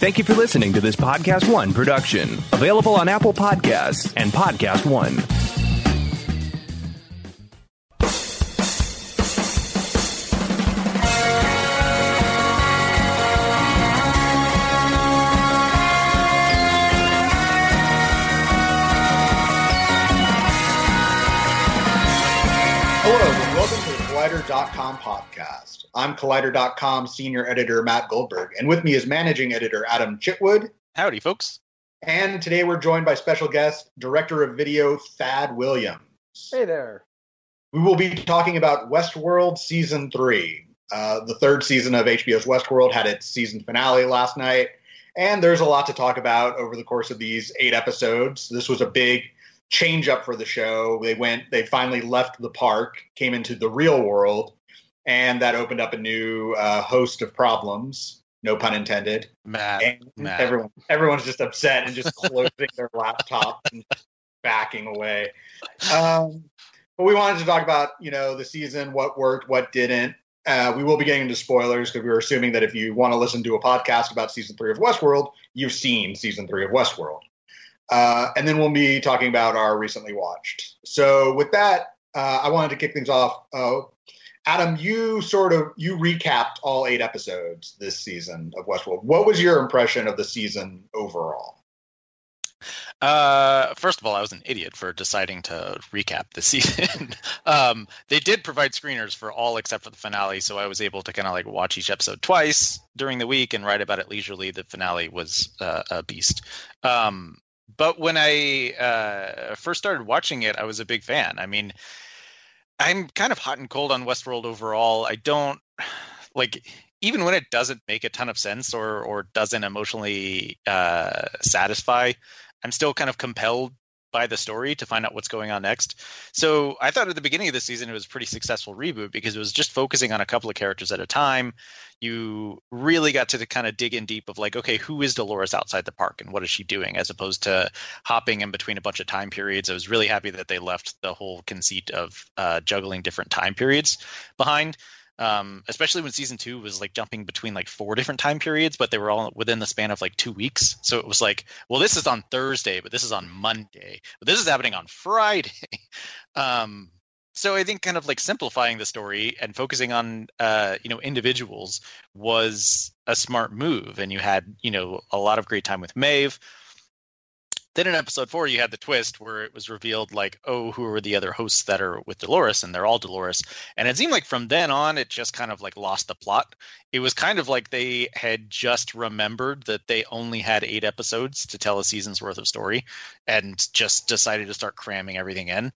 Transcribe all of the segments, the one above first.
Thank you for listening to this Podcast One production, available on Apple Podcasts and Podcast One. Hello, and welcome to the Collider.com podcast. I'm Collider.com senior editor Matt Goldberg, and with me is managing editor Adam Chitwood. Howdy, folks. And today we're joined by special guest, director of video Thad Williams. Hey there. We will be talking about Westworld Season 3. The third season of HBO's Westworld had its season finale last night, and there's a lot to talk about over the course of these 8 episodes. This was a big change up for the show. They finally left the park, came into the real world, and that opened up a new host of problems, no pun intended. Matt. Everyone's just upset and just closing their laptop and backing away. But we wanted to talk about, the season, what worked, what didn't. We will be getting into spoilers because we were assuming that if you want to listen to a podcast about season 3 of Westworld, you've seen season 3 of Westworld. And then we'll be talking about our recently watched. So with that, I wanted to kick things off. Adam, you recapped all 8 episodes this season of Westworld. What was your impression of the season overall? First of all, I was an idiot for deciding to recap the season. They did provide screeners for all except for the finale, so I was able to kind of watch each episode twice during the week and write about it leisurely. The finale was a beast. But when I first started watching it, I was a big fan. I mean, I'm kind of hot and cold on Westworld overall. I don't even when it doesn't make a ton of sense or doesn't emotionally satisfy, I'm still kind of compelled by the story to find out what's going on next. So I thought at the beginning of the season it was a pretty successful reboot because it was just focusing on a couple of characters at a time. You really got to kind of dig in deep of okay, who is Dolores outside the park and what is she doing, as opposed to hopping in between a bunch of time periods. I was really happy that they left the whole conceit of juggling different time periods behind. Especially when season 2 was jumping between 4 different time periods, but they were all within the span of 2 weeks. So it was well, this is on Thursday, but this is on Monday, but this is happening on Friday. So I think kind of simplifying the story and focusing on, individuals was a smart move. And you had, a lot of great time with Maeve. Then in episode 4, you had the twist where it was revealed who are the other hosts that are with Dolores, and they're all Dolores. And it seemed like from then on, it just kind of lost the plot. It was kind of like they had just remembered that they only had 8 episodes to tell a season's worth of story and just decided to start cramming everything in.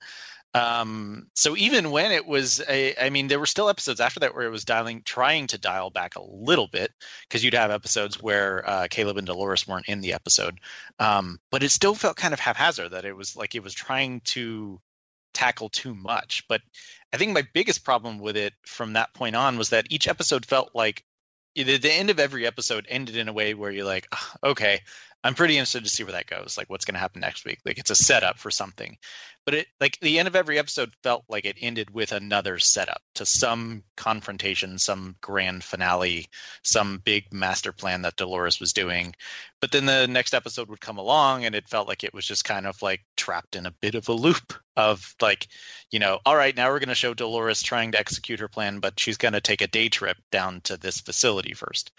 So even when it was there were still episodes after that where it was trying to dial back a little bit, because you'd have episodes where Caleb and Dolores weren't in the episode. But it still felt kind of haphazard, that it was it was trying to tackle too much. But I think my biggest problem with it from that point on was that each episode felt like the end of every episode ended in a way where you're okay, I'm pretty interested to see where that goes. What's going to happen next week? It's a setup for something. But it the end of every episode felt like it ended with another setup to some confrontation, some grand finale, some big master plan that Dolores was doing. But then the next episode would come along and it felt like it was just kind of trapped in a bit of a loop of all right, now we're going to show Dolores trying to execute her plan, but she's going to take a day trip down to this facility first.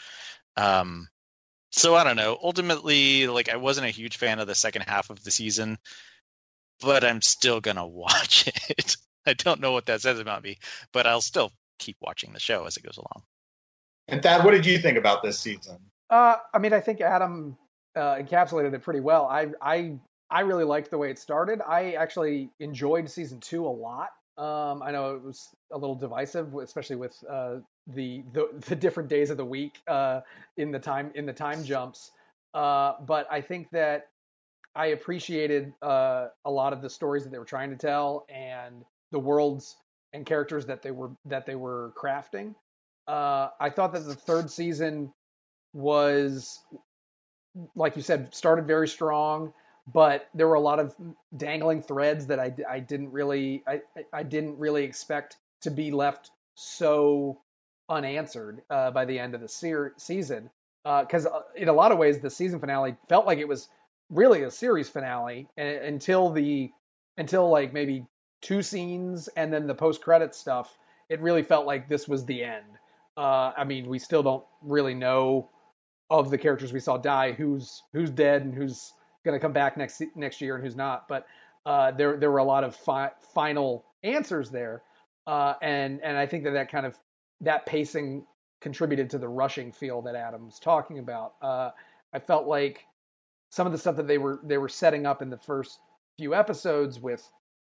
So I don't know. Ultimately, I wasn't a huge fan of the second half of the season, but I'm still going to watch it. I don't know what that says about me, but I'll still keep watching the show as it goes along. And Thad, what did you think about this season? I think Adam encapsulated it pretty well. I really liked the way it started. I actually enjoyed season 2 a lot. I know it was a little divisive, especially with the different days of the week in the time jumps. But I think that I appreciated a lot of the stories that they were trying to tell and the worlds and characters that they were crafting. I thought that the third season was, like you said, started very strong, but there were a lot of dangling threads that I didn't really expect to be left so unanswered by the end of the season. because in a lot of ways the season finale felt like it was really a series finale until like maybe 2 scenes and then the post-credits stuff. It really felt like this was the end. I mean, we still don't really know of the characters we saw die, who's dead and who's going to come back next year and who's not. But there were a lot of final answers there, and I think that pacing contributed to the rushing feel that Adam was talking about. I felt like some of the stuff that they were setting up in the first few episodes with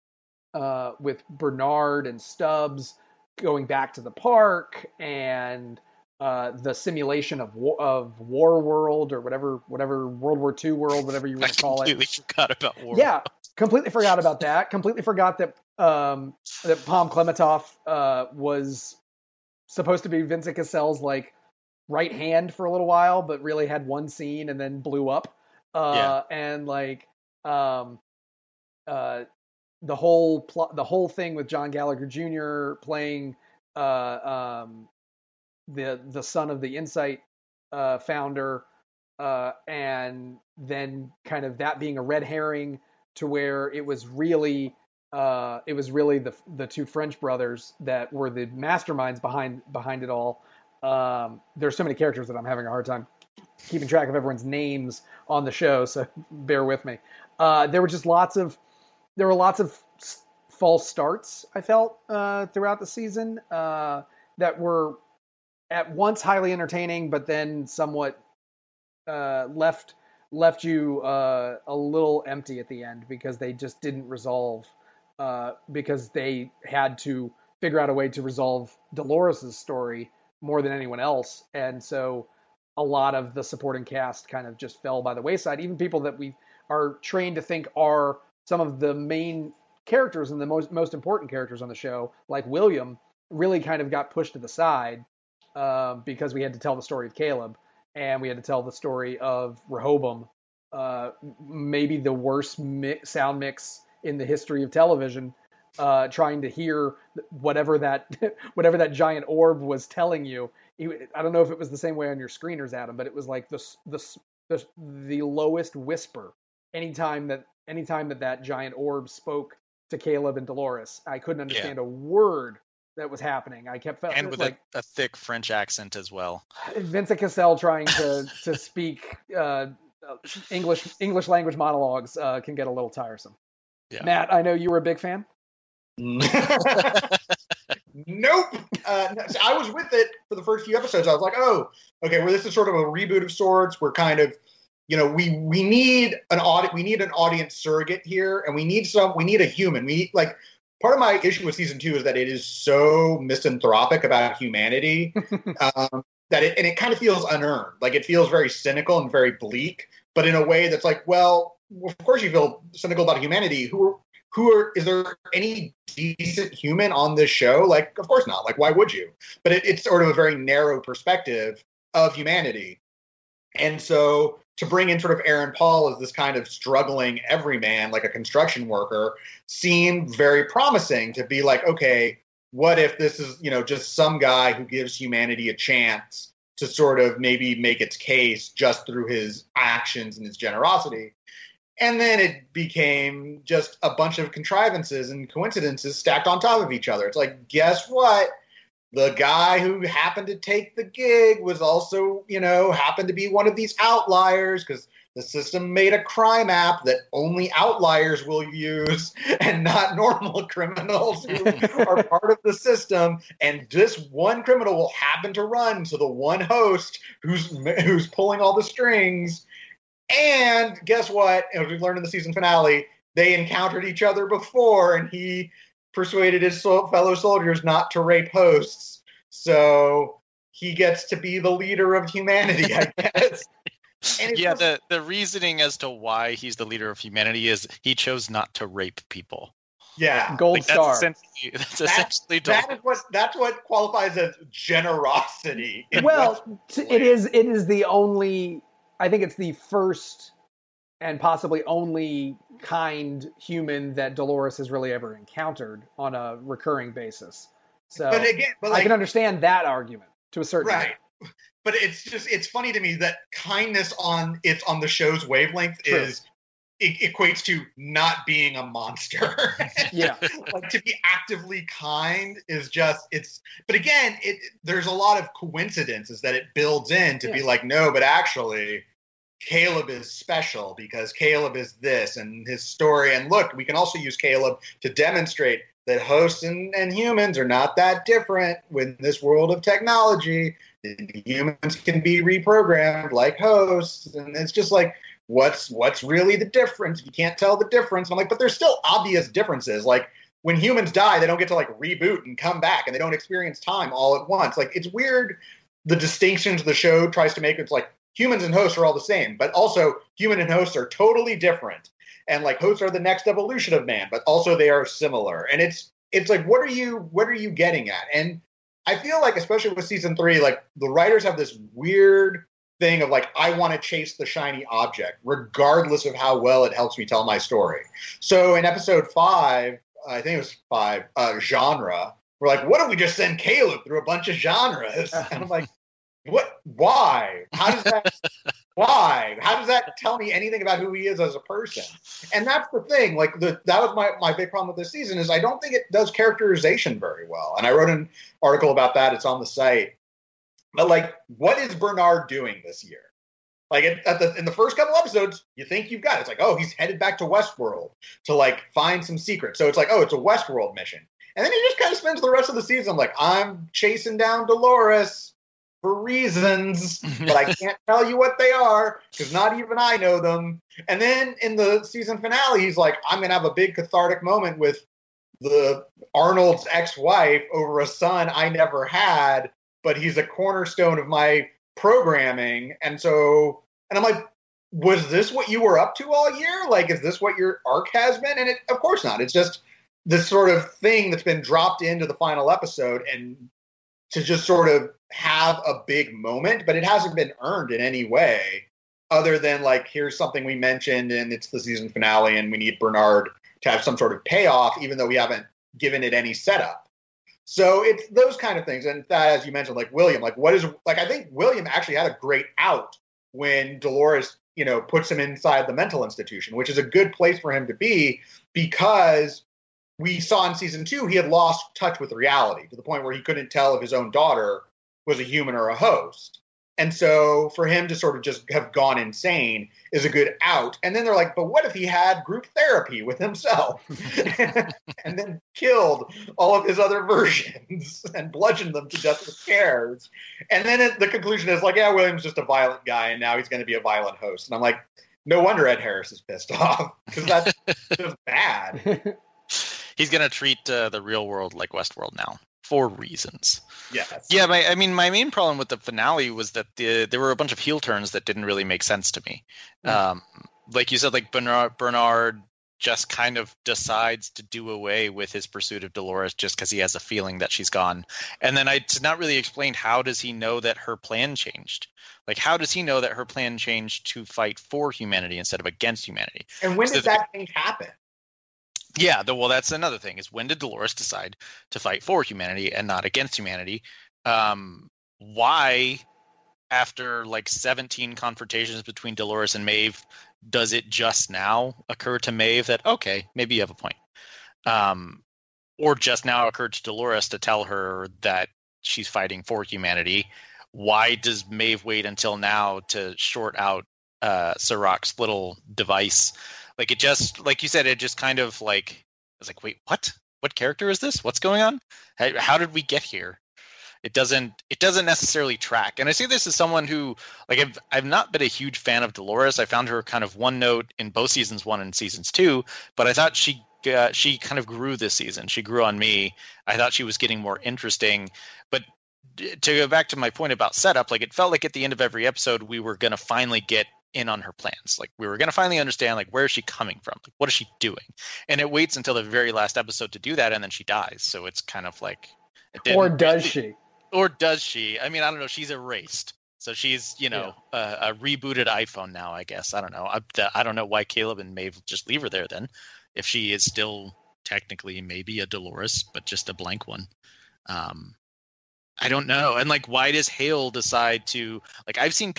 Bernard and Stubbs going back to the park and the simulation of War World or whatever World War II world, whatever you want to call it. I completely forgot about War. Yeah, completely forgot about that. Completely forgot that that Palm Klementov was supposed to be Vincent Cassel's like right hand for a little while, but really had one scene and then blew up. And like the whole thing with John Gallagher Jr. playing the son of the Insight founder, and then kind of that being a red herring to where it was really the 2 French brothers that were the masterminds behind it all. There's so many characters that I'm having a hard time keeping track of everyone's names on the show, so bear with me. There were lots of false starts, I felt, throughout the season, that were at once highly entertaining, but then somewhat left you a little empty at the end because they just didn't resolve, because they had to figure out a way to resolve Dolores' story more than anyone else. And so a lot of the supporting cast kind of just fell by the wayside. Even people that we are trained to think are some of the main characters and the most important characters on the show, like William, really kind of got pushed to the side because we had to tell the story of Caleb and we had to tell the story of Rehoboam, maybe the worst sound mix in the history of television, trying to hear whatever that giant orb was telling you. I don't know if it was the same way on your screeners, Adam, but it was like the lowest whisper anytime that giant orb spoke to Caleb and Dolores. I couldn't understand a word that was happening. I kept feeling and with like a thick French accent as well. Vincent Cassel trying to speak English language monologues can get a little tiresome. Yeah. Matt, I know you were a big fan. Nope. I was with it for the first few episodes. I was like, oh, okay, well, this is sort of a reboot of sorts. We're kind of, we need an audience surrogate here, and we need a human. Part of my issue with season 2 is that it is so misanthropic about humanity that it kind of feels unearned. Like it feels very cynical and very bleak, but in a way that's like, well, of course you feel cynical about humanity. Is there any decent human on this show? Like, of course not. Like, why would you? But it's sort of a very narrow perspective of humanity. And so to bring in sort of Aaron Paul as this kind of struggling everyman, like a construction worker, seemed very promising to be like, okay, what if this is, just some guy who gives humanity a chance to sort of maybe make its case just through his actions and his generosity? And then it became just a bunch of contrivances and coincidences stacked on top of each other. It's like, guess what? The guy who happened to take the gig was also, happened to be one of these outliers because the system made a crime app that only outliers will use and not normal criminals who are part of the system. And this one criminal will happen to run to the one host who's pulling all the strings. And guess what? As we learned in the season finale, they encountered each other before, and he persuaded his fellow soldiers not to rape hosts. So he gets to be the leader of humanity, I guess. Yeah, the reasoning as to why he's the leader of humanity is he chose not to rape people. Yeah, gold star. That's essentially that's what qualifies as generosity. Well, it is the only. I think it's the first and possibly only kind human that Dolores has really ever encountered on a recurring basis. So, but I can understand that argument to a certain extent. but it's funny to me that kindness on the show's wavelength equates to not being a monster. Yeah. Like to be actively kind is just but again, there's a lot of coincidences that it builds in to be like, no, but actually Caleb is special because Caleb is this and his story. And look, we can also use Caleb to demonstrate that hosts and humans are not that different in this world of technology. Humans can be reprogrammed like hosts. And it's just like, what's really the difference? You can't tell the difference. And I'm like, but there's still obvious differences. Like when humans die, they don't get to like reboot and come back, and they don't experience time all at once. Like it's weird the distinctions the show tries to make. It's like humans and hosts are all the same, but also human and hosts are totally different. And like hosts are the next evolution of man, but also they are similar. And it's like, what are you getting at? And I feel like, especially with season 3, like the writers have this weird thing of like, I want to chase the shiny object, regardless of how well it helps me tell my story. So in episode 5, I think it was 5, genre, we're like, what if we just send Caleb through a bunch of genres? And I'm like, what? Why? How does that? Why? How does that tell me anything about who he is as a person? And that's the thing. Like that was my big problem with this season is I don't think it does characterization very well. And I wrote an article about that. It's on the site. But like, what is Bernard doing this year? Like in the first couple episodes, you think you've got it. It's like, oh, he's headed back to Westworld to like find some secrets. So it's like, oh, it's a Westworld mission. And then he just kind of spends the rest of the season like, I'm chasing down Dolores for reasons, but I can't tell you what they are because not even I know them. And then in the season finale, he's like, I'm going to have a big cathartic moment with the Arnold's ex-wife over a son I never had, but he's a cornerstone of my programming. And I'm like, was this what you were up to all year? Like, is this what your arc has been? And of course not. It's just this sort of thing that's been dropped into the final episode and to just sort of have a big moment, but it hasn't been earned in any way other than like, here's something we mentioned and it's the season finale and we need Bernard to have some sort of payoff, even though we haven't given it any setup. So it's those kind of things. And that, as you mentioned, like William, like I think William actually had a great out when Dolores, puts him inside the mental institution, which is a good place for him to be because we saw in season 2, he had lost touch with reality to the point where he couldn't tell if his own daughter was a human or a host. And so for him to sort of just have gone insane is a good out. And then they're like, but what if he had group therapy with himself and then killed all of his other versions and bludgeoned them to death with chairs? And then the conclusion is like, yeah, William's just a violent guy and now he's going to be a violent host. And I'm like, no wonder Ed Harris is pissed off because that's just bad. He's going to treat the real world like Westworld now for reasons. Yes. Yeah, my main problem with the finale was that there were a bunch of heel turns that didn't really make sense to me. Like you said, like Bernard just kind of decides to do away with his pursuit of Dolores just because he has a feeling that she's gone. And then it's not really explained, how does he know that her plan changed? Like, how does he know that her plan changed to fight for humanity instead of against humanity? And when did that change happen? Yeah, well, that's another thing, is when did Dolores decide to fight for humanity and not against humanity? Why, after like 17 confrontations between Dolores and Maeve, does it just now occur to Maeve that, okay, maybe you have a point? Or just now occurred to Dolores to tell her that she's fighting for humanity? Why does Maeve wait until now to short out Sirach's little device? Like, it just, like you said, it just kind of like, I was like, wait, what? What character is this? What's going on? How did we get here? It doesn't necessarily track. And I say this as someone who, like, I've not been a huge fan of Dolores. I found her kind of one note in both seasons 1 and seasons 2, but I thought she kind of grew this season. She grew on me. I thought she was getting more interesting. But to go back to my point about setup, like, it felt like at the end of every episode we were going to finally get in on her plans. Like, we were going to finally understand, like, where is she coming from? Like, what is she doing? And it waits until the very last episode to do that, and then she dies. So it's kind of like, or does she? Or does she? I mean, I don't know. She's erased. So she's, a rebooted iPhone now, I guess. I don't know. I don't know why Caleb and Maeve just leave her there then, if she is still technically maybe a Dolores, but just a blank one. I don't know. And like, why does Hale decide to, like, I've seen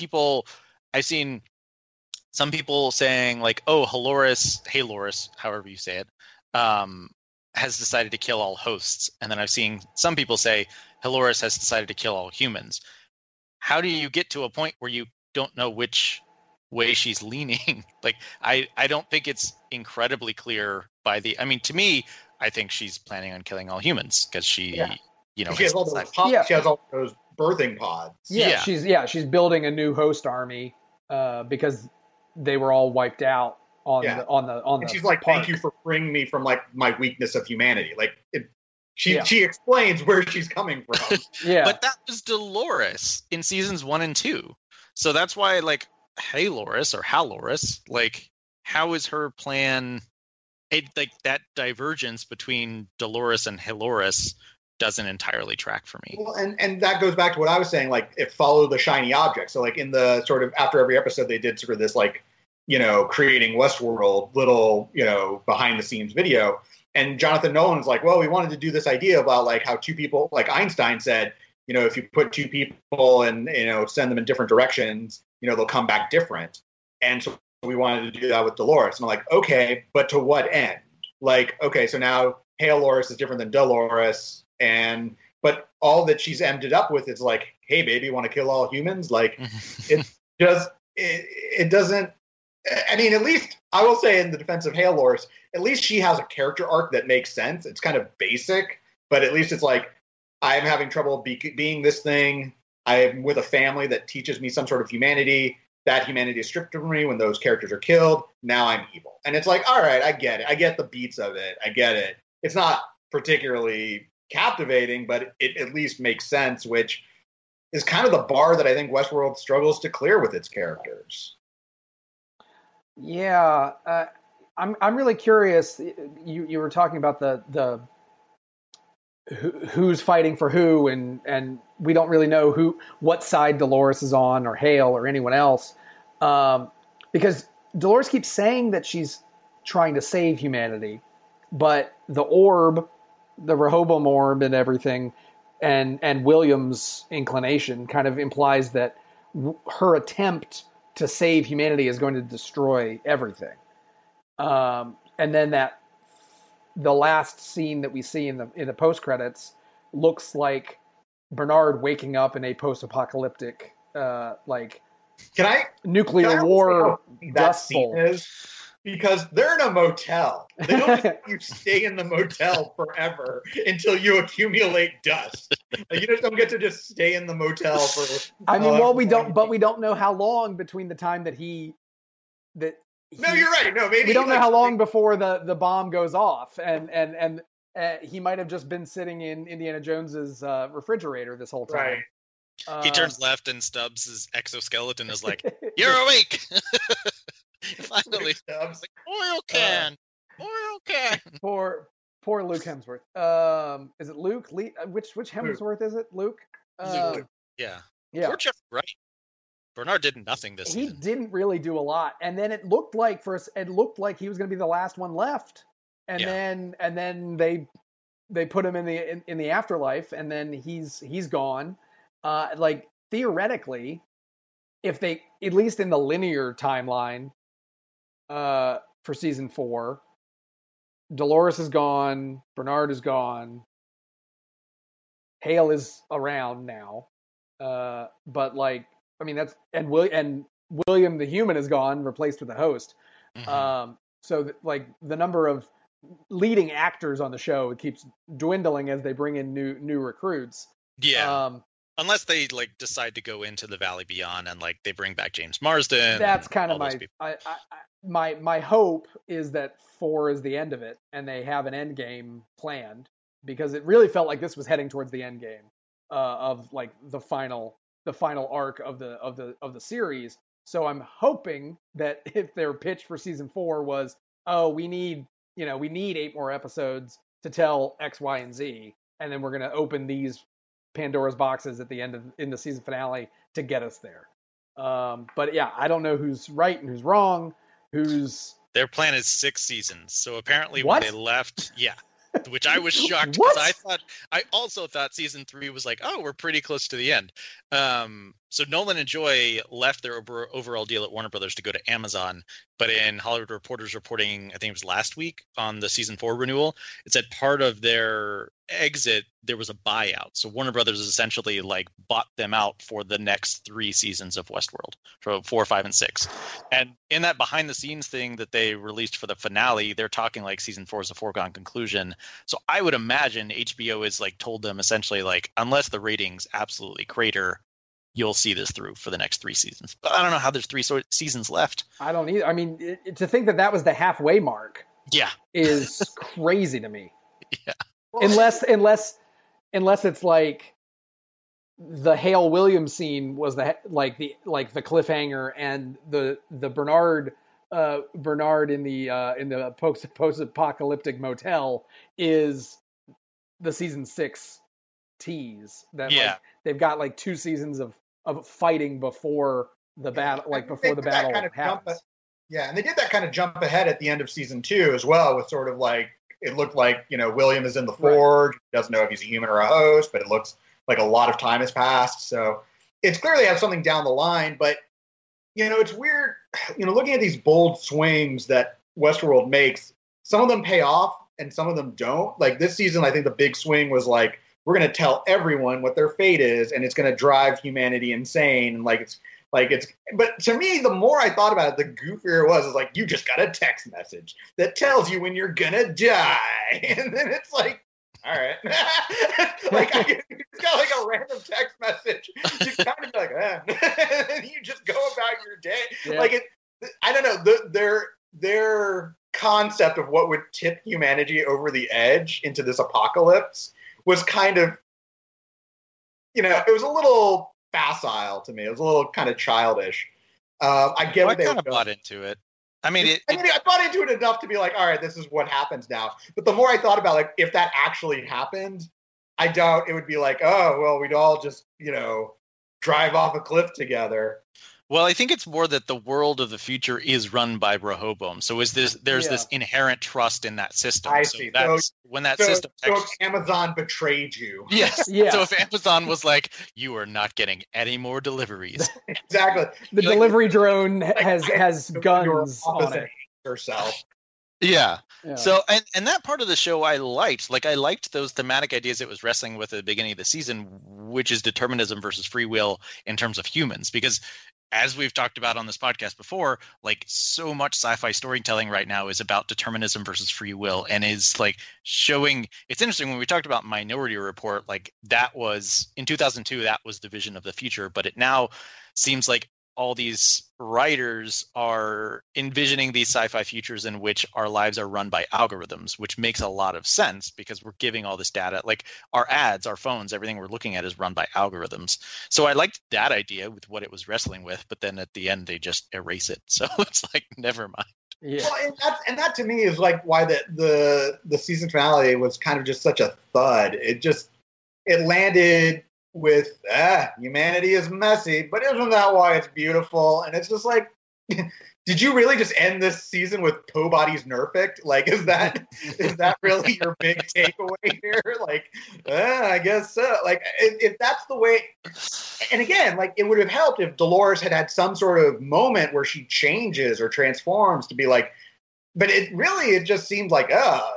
some people saying like, oh, Halores, however you say it, has decided to kill all hosts. And then I've seen some people say Halores has decided to kill all humans. How do you get to a point where you don't know which way she's leaning? Like, I don't think it's incredibly clear to me, I think she's planning on killing all humans because she, she has all those she has all those birthing pods. She's building a new host army because they were all wiped out on the and she's like, park. Thank you for freeing me from like my weakness of humanity. Like she explains where she's coming from. But that was Dolores in seasons 1 and 2. So that's why, like, Halores, like, how is her plan? Like, that divergence between Dolores and Halores doesn't entirely track for me. Well, and that goes back to what I was saying, like, it followed the shiny object. So like in the sort of after every episode they did sort of this like, creating Westworld little, behind the scenes video. And Jonathan Nolan's like, well, we wanted to do this idea about like how two people, like Einstein said, if you put two people and, send them in different directions, they'll come back different. And so we wanted to do that with Dolores. And I'm like, okay, but to what end? Like, okay, so now Halores is different than Dolores. But all that she's ended up with is like, hey, baby, you want to kill all humans? Like, it doesn't. I mean, at least I will say in the defense of Halores, at least she has a character arc that makes sense. It's kind of basic, but at least it's like, I'm having trouble being this thing. I'm with a family that teaches me some sort of humanity. That humanity is stripped from me when those characters are killed. Now I'm evil. And it's like, all right, I get it. I get the beats of it. I get it. It's not particularly captivating, but it at least makes sense, which is kind of the bar that I think Westworld struggles to clear with its characters. Yeah, I'm really curious. You were talking about the who's fighting for who, and we don't really know what side Dolores is on, or Hale, or anyone else, because Dolores keeps saying that she's trying to save humanity, but the orb, the Rehoboam orb, and everything, and William's inclination kind of implies that her attempt to save humanity is going to destroy everything. And then the last scene that we see in the post credits looks like Bernard waking up in a post-apocalyptic nuclear war dust bowl. Because they're in a motel. They don't just let you stay in the motel forever until you accumulate dust. Like, you just don't get to just stay in the motel for. We don't know how long between the time that No, you're right. No, maybe we don't know how long before the bomb goes off, and he might have just been sitting in Indiana Jones's refrigerator this whole time. Right. He turns left and Stubbs' exoskeleton is like, "You're awake." Finally, Stubbs, like, oil can. Poor Luke Hemsworth. Is it Luke? Which Hemsworth is it? Luke. Luke. Yeah. Poor Jeff Wright. Bernard did nothing this season. He didn't really do a lot, and then it looked like he was going to be the last one left, and then they put him in the afterlife, and then he's gone. Like, theoretically, if they, at least in the linear timeline, for season 4, Dolores is gone, Bernard is gone, Hale is around now, but like, I mean, and William the human is gone, replaced with a host. Mm-hmm. So like the number of leading actors on the show keeps dwindling as they bring in new recruits. Yeah. Unless they like decide to go into the Valley Beyond and like they bring back James Marsden. That's kind of my hope is that 4 is the end of it and they have an end game planned, because it really felt like this was heading towards the end game of like the final arc of the series. So I'm hoping that if their pitch for season 4 was, oh, we need 8 more episodes to tell X, Y, and Z, and then we're going to open these Pandora's boxes at the end in the season finale to get us there. But yeah, I don't know who's right and who's wrong. Their plan is 6 seasons. So apparently when they left, which I was shocked What? because I also thought season 3 was like, oh, we're pretty close to the end. So Nolan and Joy left their overall deal at Warner Brothers to go to Amazon, but in Hollywood Reporter's reporting, I think it was last week on the season 4 renewal, it said part of their exit there was a buyout. So Warner Brothers essentially like bought them out for the next 3 seasons of Westworld, for 4, 5, and 6. And in that behind the scenes thing that they released for the finale, they're talking like season 4 is a foregone conclusion. So I would imagine HBO is like told them essentially like, unless the ratings absolutely crater, you'll see this through for the next 3 seasons. But I don't know how there's 3 seasons left. I don't either. I mean, to think that was the halfway mark. Yeah. Is crazy to me. Yeah. Unless it's like the Hale Williams scene was the cliffhanger, and the Bernard in the post-apocalyptic motel is the season 6 tease that like, they've got like 2 seasons of fighting before the battle, like before the battle happens. And they did that kind of jump ahead at the end of season 2 as well, with sort of like, it looked like, William is in the forge, doesn't know if he's a human or a host, but it looks like a lot of time has passed. So it's clearly has something down the line, but it's weird, looking at these bold swings that Westworld makes, some of them pay off and some of them don't. Like this season, I think the big swing was like, we're going to tell everyone what their fate is, and it's going to drive humanity insane. And but to me, the more I thought about it, the goofier it was. It's like, you just got a text message that tells you when you're going to die. And then it's like, all right. Like, you got like a random text message. You kind of be like, and you just go about your day. Yeah. Like, I don't know, their concept of what would tip humanity over the edge into this apocalypse was kind of, it was a little facile to me. It was a little kind of childish. I get what they kind of bought into it. I mean, I bought into it enough to be like, all right, this is what happens now. But the more I thought about, like, if that actually happened, I doubt it would be like, oh, well, we'd all just, drive off a cliff together. Well, I think it's more that the world of the future is run by Rehoboam. So there's this inherent trust in that system. I see. When that system... So if Amazon betrayed you. Yes. Yeah. So if Amazon was like, you are not getting any more deliveries. Exactly. The delivery drone has guns on it. Herself. Yeah. So, and that part of the show I liked. Like, I liked those thematic ideas it was wrestling with at the beginning of the season, which is determinism versus free will in terms of humans. Because as we've talked about on this podcast before, like, so much sci-fi storytelling right now is about determinism versus free will, and is like showing. It's interesting when we talked about Minority Report, like that was in 2002, that was the vision of the future, but it now seems like all these writers are envisioning these sci-fi futures in which our lives are run by algorithms, which makes a lot of sense because we're giving all this data, like our ads, our phones, everything we're looking at is run by algorithms. So I liked that idea with what it was wrestling with, but then at the end they just erase it. So it's like, never mind. Yeah. Well, and that to me is like why the season finale was kind of just such a thud. It landed with humanity is messy, but isn't that why it's beautiful? And it's just like, did you really just end this season with Poe Body's Nerfect? Like, is that really your big takeaway here? Like, I guess so. Like, if that's the way, and again, like, it would have helped if Dolores had some sort of moment where she changes or transforms to be like, but it just seemed like,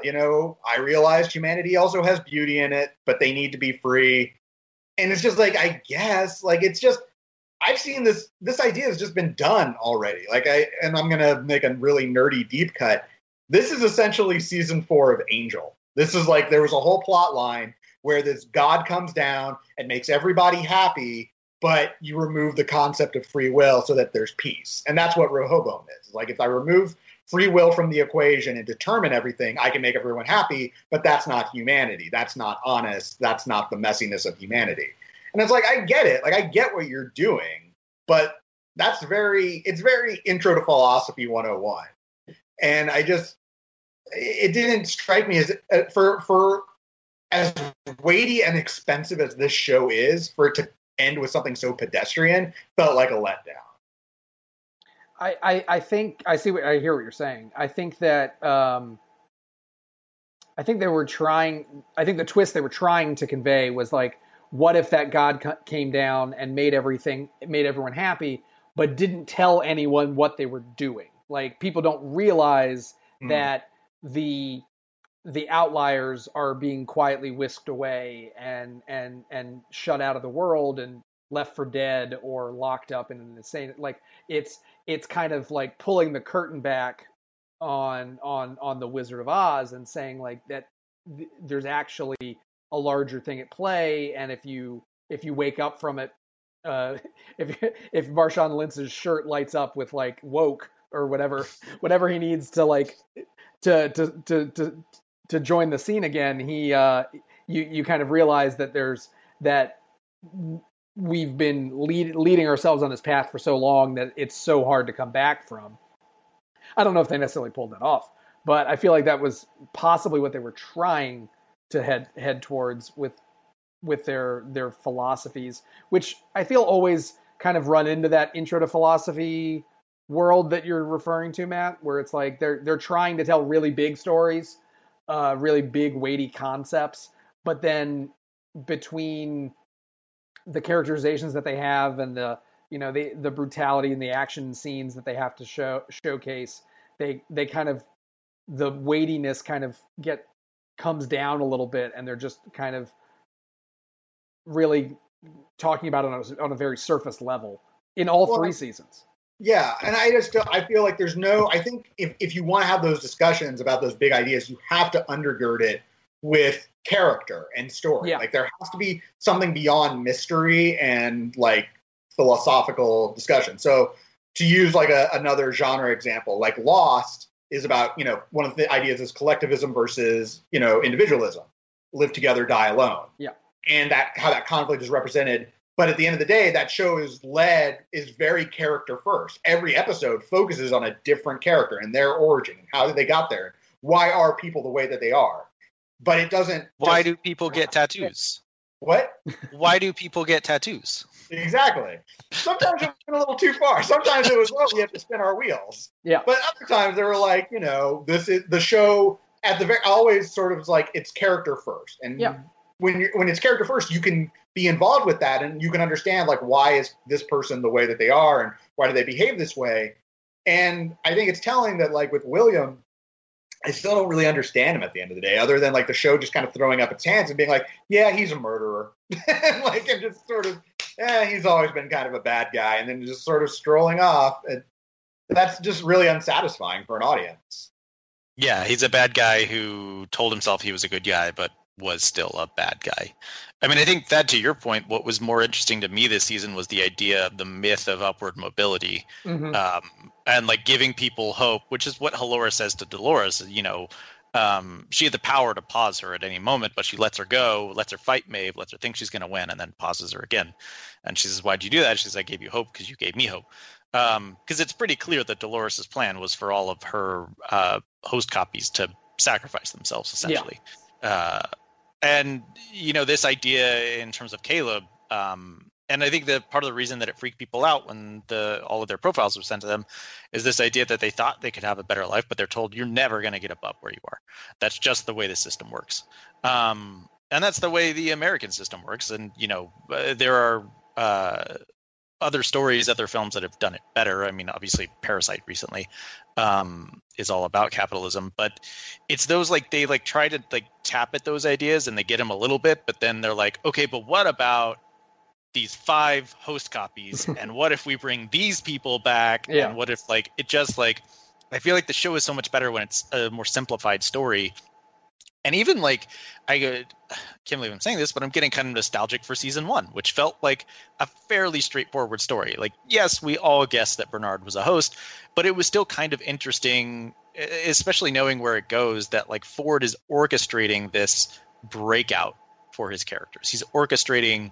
I realized humanity also has beauty in it, but they need to be free. And it's just like, I guess, like, it's just, I've seen this idea has just been done already. Like, and I'm going to make a really nerdy deep cut. This is essentially season 4 of Angel. This is like, there was a whole plot line where this God comes down and makes everybody happy, but you remove the concept of free will so that there's peace. And that's what Rehoboam is. Like, if I remove free will from the equation and determine everything, I can make everyone happy, but that's not humanity. That's not honest. That's not the messiness of humanity. And it's like, I get it. Like, I get what you're doing, but it's very intro to philosophy 101. And it didn't strike me as, for as weighty and expensive as this show is, for it to end with something so pedestrian, felt like a letdown. I think I hear what you're saying. I think that I think the twist they were trying to convey was like, what if that God came down and made everyone happy, but didn't tell anyone what they were doing? Like, people don't realize that the outliers are being quietly whisked away and shut out of the world and left for dead or locked up in an insane. Like, it's kind of like pulling the curtain back on the Wizard of Oz and saying like that there's actually a larger thing at play, and if you wake up from it, if Marshawn Lynch's shirt lights up with like woke or whatever he needs to like to join the scene again, you kind of realize that we've been leading ourselves on this path for so long that it's so hard to come back from. I don't know if they necessarily pulled that off, but I feel like that was possibly what they were trying to head towards with their philosophies, which I feel always kind of run into that intro to philosophy world that you're referring to, Matt, where it's like they're trying to tell really big stories, really big weighty concepts, but then between the characterizations that they have and the brutality and the action scenes that they have to showcase, they kind of, the weightiness kind of comes down a little bit, and they're just kind of really talking about it on a very surface level in all three seasons. Yeah, and I feel like I think if you want to have those discussions about those big ideas, you have to undergird it with character and story. Yeah. Like, there has to be something beyond mystery and like philosophical discussion. So to use like another genre example, like Lost is about, one of the ideas is collectivism versus, individualism. Live together, die alone. Yeah. And how that conflict is represented. But at the end of the day, that show is very character first. Every episode focuses on a different character and their origin, and how they got there. Why are people the way that they are? But it doesn't. Why do people get tattoos? What? Why do people get tattoos? Exactly. Sometimes it went a little too far. Sometimes it was, we have to spin our wheels. Yeah. But other times they were like, this is the show at the very, always sort of like it's character first. And when it's character first, you can be involved with that, and you can understand like, why is this person the way that they are, and why do they behave this way? And I think it's telling that like with William, I still don't really understand him at the end of the day, other than like the show just kind of throwing up its hands and being like, yeah, he's a murderer. And just sort of, he's always been kind of a bad guy, and then just sort of strolling off. And that's just really unsatisfying for an audience. Yeah, he's a bad guy who told himself he was a good guy, but was still a bad guy. I mean, I think that, to your point, what was more interesting to me this season was the idea of the myth of upward mobility, and like giving people hope, which is what Halora says to Dolores. She had the power to pause her at any moment, but she lets her go, lets her fight Maeve, lets her think she's going to win, and then pauses her again. And she says, "Why'd you do that?" She says, "I gave you hope because you gave me hope." Because it's pretty clear that Dolores' plan was for all of her host copies to sacrifice themselves, essentially. Yeah. And, this idea in terms of Caleb, and I think that part of the reason that it freaked people out when all of their profiles were sent to them is this idea that they thought they could have a better life, but they're told you're never going to get above where you are. That's just the way the system works. And that's the way the American system works. And, there are other stories, other films that have done it better. I mean, obviously Parasite recently is all about capitalism, but it's those like they like try to like tap at those ideas and they get them a little bit, but then they're like, okay, but what about these 5 host copies? And what if we bring these people back? Yeah. And what if like it just like, I feel like the show is so much better when it's a more simplified story. And even like, I can't believe I'm saying this, but I'm getting kind of nostalgic for season 1, which felt like a fairly straightforward story. Like, yes, we all guessed that Bernard was a host, but it was still kind of interesting, especially knowing where it goes, that like Ford is orchestrating this breakout for his characters. He's orchestrating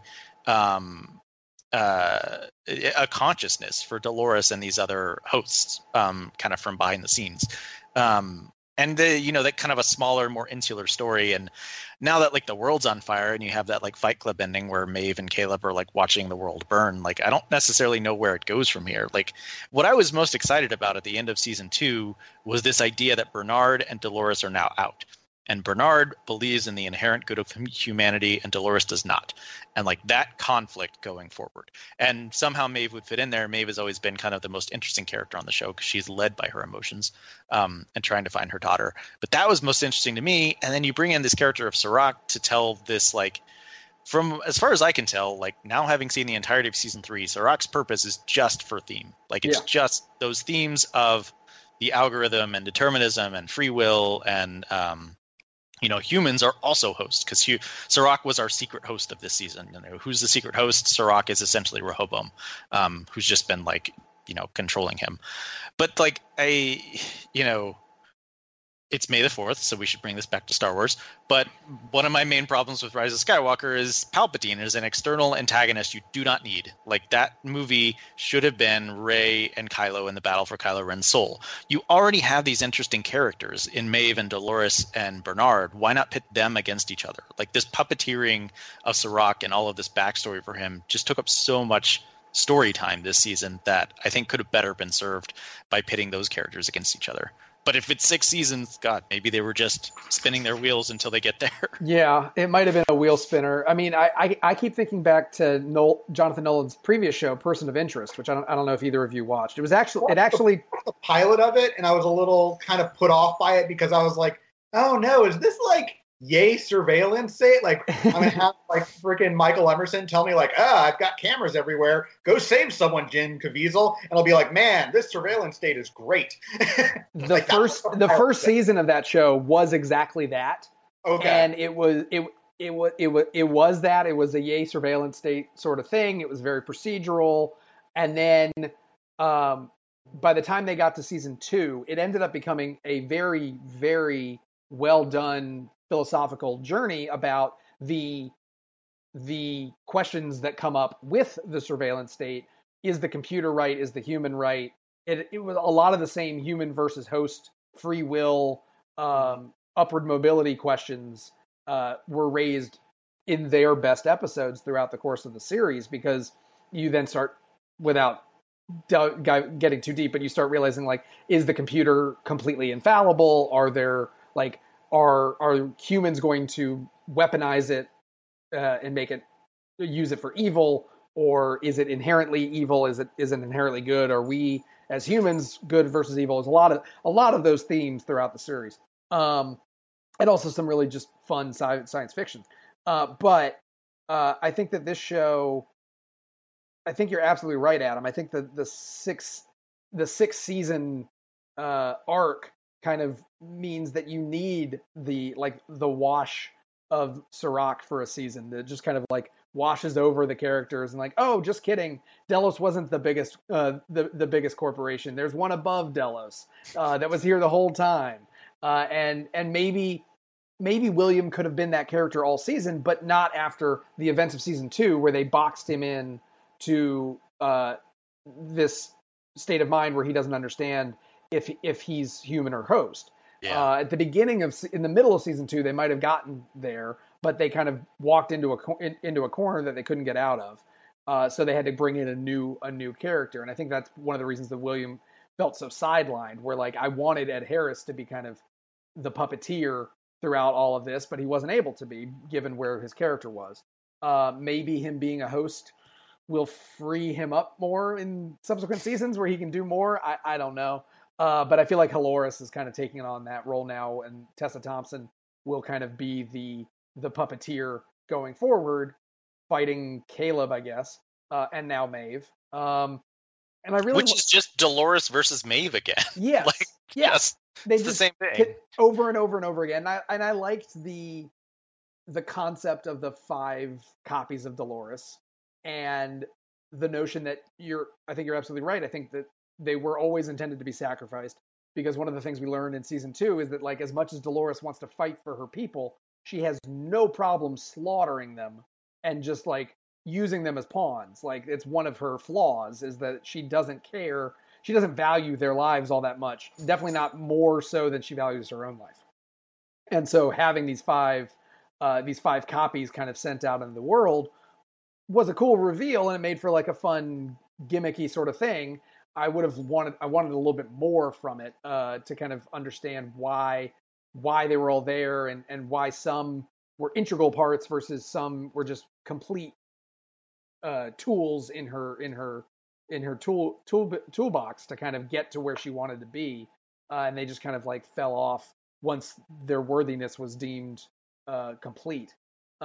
a consciousness for Dolores and these other hosts, kind of from behind the scenes. And that kind of a smaller, more insular story. And now that like the world's on fire and you have that like Fight Club ending where Maeve and Caleb are like watching the world burn, like I don't necessarily know where it goes from here. Like what I was most excited about at the end of season 2 was this idea that Bernard and Dolores are now out. and Bernard believes in the inherent good of humanity, and Dolores does not. And like that conflict going forward. And somehow Maeve would fit in there. Maeve has always been kind of the most interesting character on the show because she's led by her emotions and trying to find her daughter. But that was most interesting to me. And then you bring in this character of Serac to tell this, like, from as far as I can tell, like now having seen the entirety of season 3, Serac's purpose is just for theme. Like it's just those themes of the algorithm and determinism and free will and humans are also hosts because Serac was our secret host of this season. Who's the secret host? Serac is essentially Rehoboam, who's just been controlling him. But it's May the 4th, so we should bring this back to Star Wars. But one of my main problems with Rise of Skywalker is Palpatine is an external antagonist you do not need. Like, that movie should have been Rey and Kylo in the battle for Kylo Ren's soul. You already have these interesting characters in Maeve and Dolores and Bernard. Why not pit them against each other? Like, this puppeteering of Serac and all of this backstory for him just took up so much story time this season that I think could have better been served by pitting those characters against each other. But if it's 6 seasons, God, maybe they were just spinning their wheels until they get there. Yeah, it might have been a wheel spinner. I mean, I keep thinking back to Jonathan Nolan's previous show, Person of Interest, which I don't know if either of you watched. It actually the pilot of it, and I was a little kind of put off by it because I was like, oh no, is this like yay surveillance state? Like I'm gonna have like freaking Michael Emerson tell me like, I've got cameras everywhere. Go save someone, Jim Caviezel, and I'll be like, man, this surveillance state is great. The first season of that show was exactly that. Okay. And it was that. It was a yay surveillance state sort of thing. It was very procedural, and then by the time they got to season 2, it ended up becoming a very, very well done philosophical journey about the questions that come up with the surveillance state. Is the computer right? Is the human right? It was a lot of the same human versus host, free will, upward mobility questions were raised in their best episodes throughout the course of the series, because you then start, without getting too deep, but you start realizing, like, is the computer completely infallible? Are there are humans going to weaponize it and use it for evil, or is it inherently evil? Is it inherently good? Are we as humans good versus evil? There's a lot of those themes throughout the series, and also some really just fun science fiction. But I think that this show, I think you're absolutely right, Adam. I think that the sixth season arc kind of means that you need the wash of Serac for a season that just kind of like washes over the characters and like, oh, just kidding, Delos wasn't the biggest the biggest corporation. There's one above Delos that was here the whole time, and maybe William could have been that character all season, but not after the events of season 2, where they boxed him in to this state of mind where he doesn't understand if he's human or host. Yeah. At the beginning in the middle of season 2, they might have gotten there, but they kind of walked into a corner that they couldn't get out of. So they had to bring in a new character, and I think that's one of the reasons that William felt so sidelined. Where, like, I wanted Ed Harris to be kind of the puppeteer throughout all of this, but he wasn't able to be, given where his character was. Maybe him being a host will free him up more in subsequent seasons where he can do more. I don't know. But I feel like Halloris is kind of taking on that role now, and Tessa Thompson will kind of be the puppeteer going forward, fighting Caleb, I guess, and now Maeve. And I really, which is just Dolores versus Maeve again. Yes, yes, they it's just the same thing hit over and over and over again. And I liked the concept of the 5 copies of Dolores, and the notion that I think you're absolutely right. I think that they were always intended to be sacrificed, because one of the things we learned in season 2 is that, like, as much as Dolores wants to fight for her people, she has no problem slaughtering them and just like using them as pawns. Like, it's one of her flaws, is that she doesn't care. She doesn't value their lives all that much. Definitely not more so than she values her own life. And so having these five copies kind of sent out into the world was a cool reveal, and it made for like a fun gimmicky sort of thing. I wanted a little bit more from it, to kind of understand why why they were all there and why some were integral parts versus some were just complete tools in her toolbox to kind of get to where she wanted to be, and they just kind of like fell off once their worthiness was deemed complete.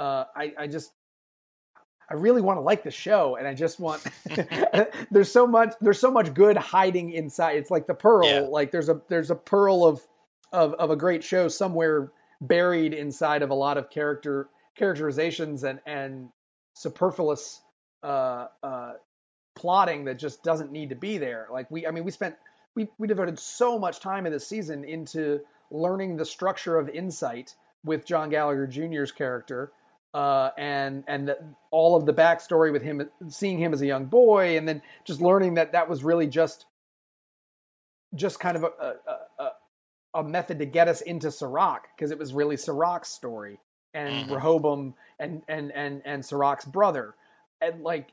I really want to like the show, and I just want there's so much good hiding inside. It's like the pearl. Yeah. Like there's a pearl of a great show somewhere buried inside of a lot of characterizations and superfluous plotting that just doesn't need to be there. Like we devoted so much time in this season into learning the structure of Insight with John Gallagher Jr.'s character. And all of the backstory with him, seeing him as a young boy, and then just learning that was really just kind of a method to get us into Sirach, because it was really Sirach's story and Rehoboam and Sirach's brother. And like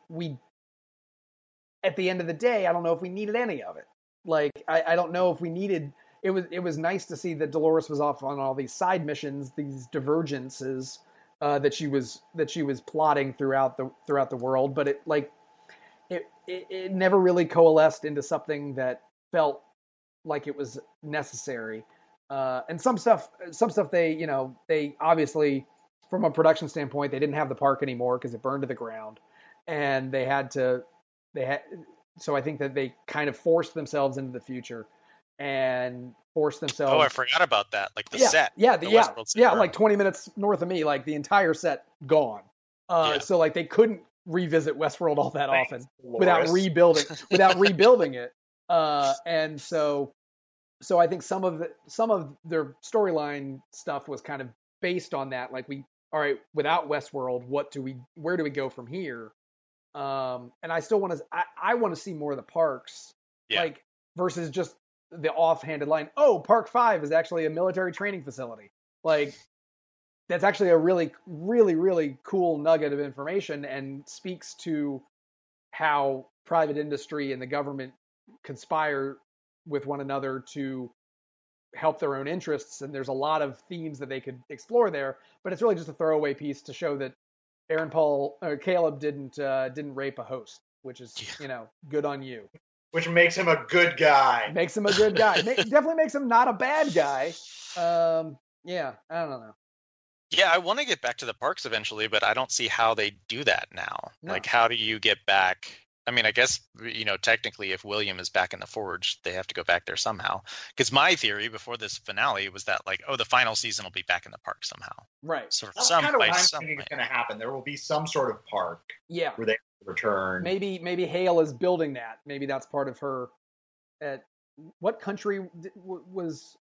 at the end of the day, I don't know if we needed any of it. Like I don't know if we needed. It was nice to see that Dolores was off on all these side missions, these divergences. That she was plotting throughout the world, but it never really coalesced into something that felt like it was necessary. And some stuff they obviously, from a production standpoint, they didn't have the park anymore because it burned to the ground, and so I think that they kind of forced themselves into the future and forced themselves. Oh, I forgot about that. Like the set. Yeah, the Westworld set. like 20 minutes north of me, like the entire set gone. So like they couldn't revisit Westworld all that often without rebuilding it. And so I think some of their storyline stuff was kind of based on that. Like without Westworld, where do we go from here? And I still want to see more of the parks, like versus just the offhanded line, oh, Park 5 is actually a military training facility. Like, that's actually a really, really, really cool nugget of information and speaks to how private industry and the government conspire with one another to help their own interests. And there's a lot of themes that they could explore there, but it's really just a throwaway piece to show that Caleb didn't rape a host, which is, good on you. Which makes him a good guy. Definitely makes him not a bad guy. I don't know. Yeah, I want to get back to the parks eventually, but I don't see how they do that now. No. Like, how do you get back? I mean, I guess, technically if William is back in the Forge, they have to go back there somehow. Because my theory before this finale was that, like, the final season will be back in the park somehow. Right. So that's kind of what I'm thinking is going to happen. There will be some sort of park where they return. Maybe Hale is building that. Maybe that's part of her. What country was